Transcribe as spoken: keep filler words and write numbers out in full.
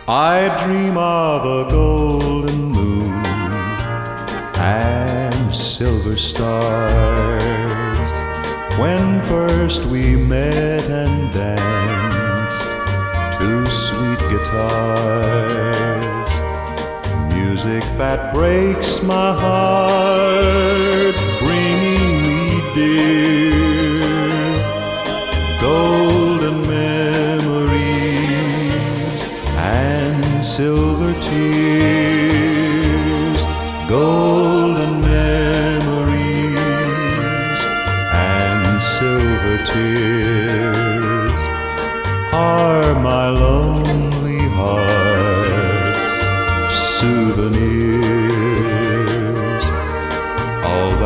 I dream of a golden moon and silver stars when first we met and danced to sweet guitars, music that breaks my heart, bringing me dear golden memories and silver tears, golden memories and silver tears are my lone